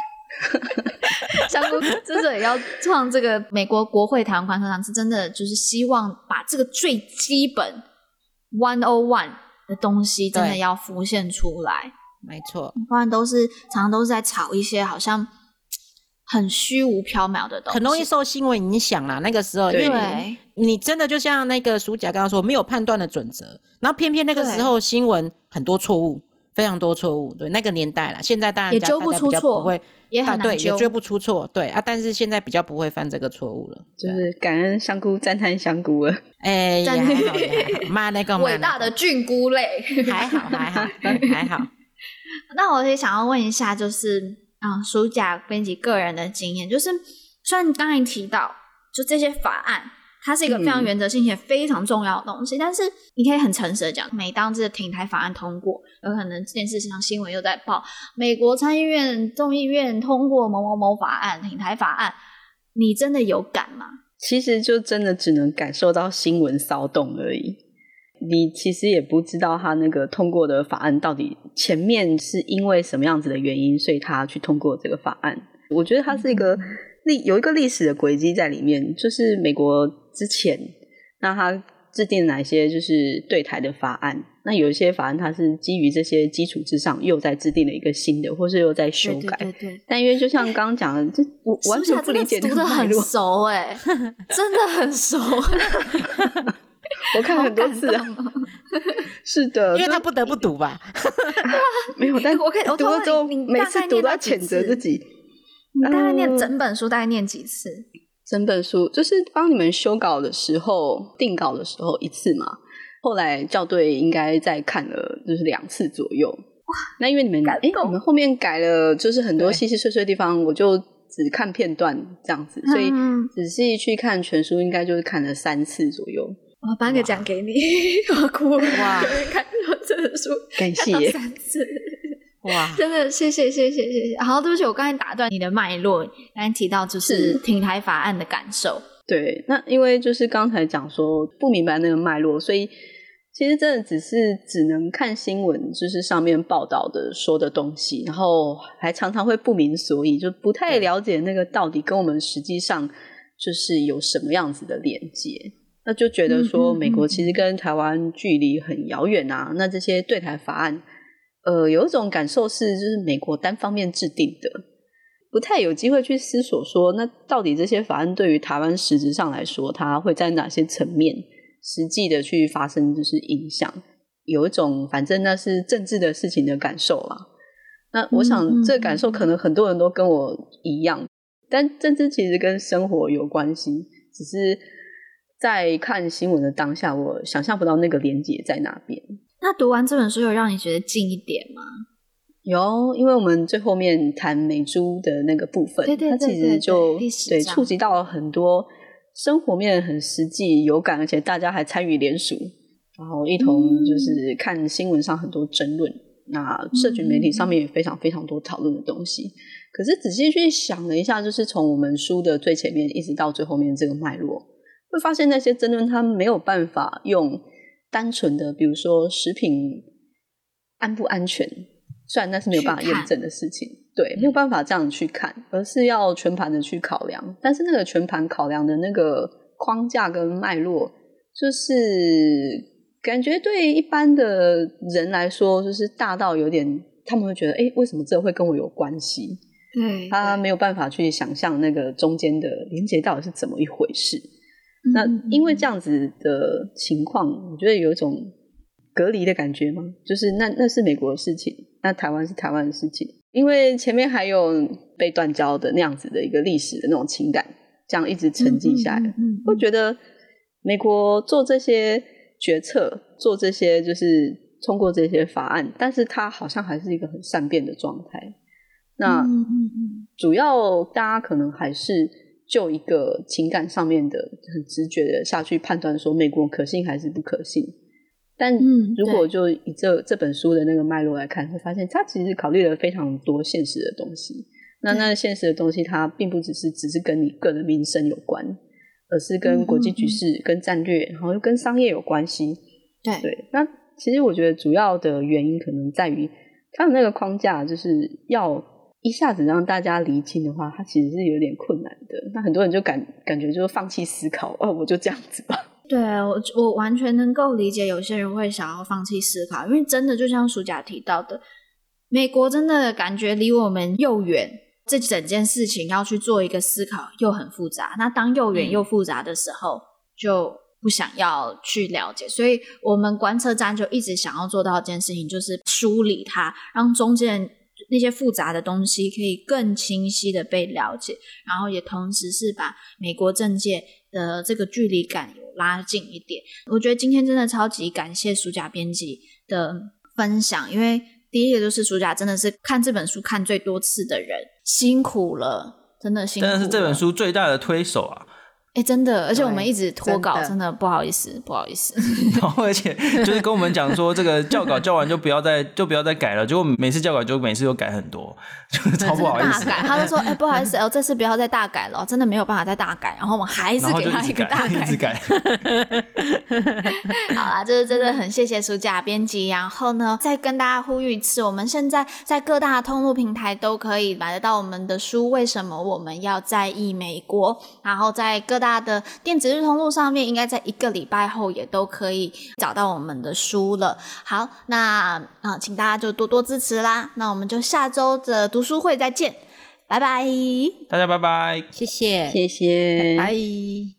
香菇之所以要创这个美国国会台湾观测站，是真的就是希望把这个最基本一零一的东西真的要浮现出来。 没错， 不然都是常常都是在炒一些好像很虚无缥缈的东西， 很容易受新闻影响啦。那个时候，因为你你真的就像那个暑假刚刚说，没有判断的准则，然后偏偏那个时候新闻很多错误，非常多错误。对，那个年代啦，现在当然也揪不出错， 不会也很难揪，啊、对，也揪不出错，对啊。但是现在比较不会犯这个错误了， 就是感恩香菇，赞叹香菇了。 哎、欸，也还好，也还好，妈那个伟大的菌菇类， 还好，还好，还好。 那我也想要问一下，就是嗯，暑假编辑个人的经验，就是虽然你刚才提到，就这些法案，它是一个非常原则性且非常重要的东西，嗯、但是你可以很诚实的讲，每当这个停台法案通过，有可能电视上新闻又在报，美国参议院、众议院通过某某某法案、停台法案，你真的有感吗？ 其实就真的只能感受到新闻骚动而已。你其实也不知道他那个通过的法案到底前面是因为什么样子的原因，所以他去通过这个法案。我觉得它是一个历有一个历史的轨迹在里面，就是美国之前那他制定哪些就是对台的法案，那有一些法案它是基于这些基础之上又再制定了一个新的，或是又在修改。 对对对对， 但因为就像刚刚讲的，这我完全不理解读得很熟哎、欸，真的很熟。 我看很多次啊，是的， 因为他不得不读吧。 没有，但我可以读了之后，每次读都要谴责自己。 你大概念整本书大概念几次？ 整本书就是帮你们修稿的时候、定稿的时候一次嘛。后来校对应该再看了就是两次左右。哇，那因为你们哎，你们后面改了，就是很多细细碎碎的地方，我就只看片段这样子，所以仔细去看全书应该就是看了三次左右。 我颁个奖给你，我哭了。哇，看我这本书， 感谢三次。 哇， 真的谢谢谢谢谢谢。好，对不起，我刚才打断你的脉络，刚才提到就是挺台法案的感受。 对，那因为就是刚才讲说不明白那个脉络，所以其实真的只是只能看新闻，就是上面报道的说的东西，然后还常常会不明所以，就不太了解那个到底跟我们实际上就是有什么样子的连接。那就觉得说美国其实跟台湾距离很遥远啊，那这些对台法案呃，有一种感受是就是美国单方面制定的，不太有机会去思索说那到底这些法案对于台湾实质上来说它会在哪些层面实际的去发生就是影响，有一种反正那是政治的事情的感受啦。那我想这个感受可能很多人都跟我一样，但政治其实跟生活有关系，只是在看新闻的当下我想象不到那个连结在哪边。 那读完这本书有让你觉得近一点吗？ 有，因为我们最后面谈美猪的那个部分， 对对对对对， 它其实就对触及到了很多生活面很实际有感，而且大家还参与联署，然后一同就是看新闻上很多争论、嗯、那社群媒体上面也非常非常多讨论的东西、嗯、可是仔细去想了一下，就是从我们书的最前面一直到最后面这个脉络，会发现那些争论它没有办法用单纯的比如说食品安不安全，虽然那是没有办法验证的事情，对，没有办法这样去看，而是要全盘的去考量。但是那个全盘考量的那个框架跟脉络，就是感觉对一般的人来说就是大到有点他们会觉得诶为什么这会跟我有关系， 对， 他没有办法去想象那个中间的连结到底是怎么一回事。那因为这样子的情况，我觉得有一种隔离的感觉吗？就是那那是美国的事情，那台湾是台湾的事情，因为前面还有被断交的那样子的一个历史的那种情感，这样一直沉积下来，嗯嗯嗯嗯，会觉得美国做这些决策，做这些就是通过这些法案，但是它好像还是一个很善变的状态。那嗯嗯嗯主要大家可能还是就一个情感上面的很直觉的下去判断说美国可信还是不可信，但如果就以这这本书的那个脉络来看，会发现它其实考虑了非常多现实的东西。那那现实的东西它并不只是只是跟你个人民生有关，而是跟国际局势、嗯、跟战略，然后又跟商业有关系。 对对，那其实我觉得主要的原因可能在于它的那个框架就是要一下子让大家厘清的话，它其实是有点困难的。那很多人就感感觉就是放弃思考，哦，我就这样子吧。 对，我我完全能够理解有些人会想要放弃思考，因为真的就像书甲提到的，美国真的感觉离我们又远，这整件事情要去做一个思考又很复杂，那当又远又复杂的时候、嗯、就不想要去了解，所以我们观测站就一直想要做到一件事情，就是梳理它，让中间那些复杂的东西可以更清晰的被了解，然后也同时是把美国政界的这个距离感有拉近一点。我觉得今天真的超级感谢书甲编辑的分享，因为第一个就是书甲真的是看这本书看最多次的人，辛苦了，真的辛苦了， 真的是这本书最大的推手啊。 哎、欸，真的，而且我们一直拖稿，真的不好意思，不好意思。 然后，而且就是跟我们讲说，这个校稿校完就不要再就不要再改了。结果每次校稿就每次都改很多，就是超不好意思。 大改，他就说：“哎、欸，不好意思，哦，这次不要再大改了，真的没有办法再大改。”然后我们还是给他一个大改， 一直改。 好啦，就是真的很谢谢书甲编辑。然后呢，再跟大家呼吁一次，我们现在在各大通路平台都可以买得到我们的书。为什么我们要在意美国？然后在各大的电子日通路上面，应该在一个礼拜后也都可以找到我们的书了。好，那、呃、请大家就多多支持啦。那我们就下周的读书会再见，拜拜， 大家拜拜， 谢谢， 谢谢， 拜拜。